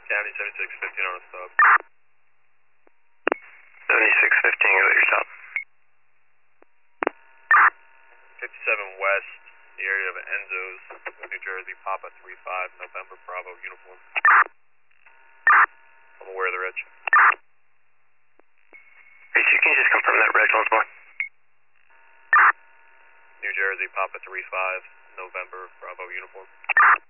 County 7615 on a stop. 7615, go to your stop. 57 West, the area of Enzo's, New Jersey, Papa 35, November, Bravo, uniform. I'm aware of the reg. Hey, so can you just confirm that reg once more? New Jersey, Papa 35, November, Bravo, uniform.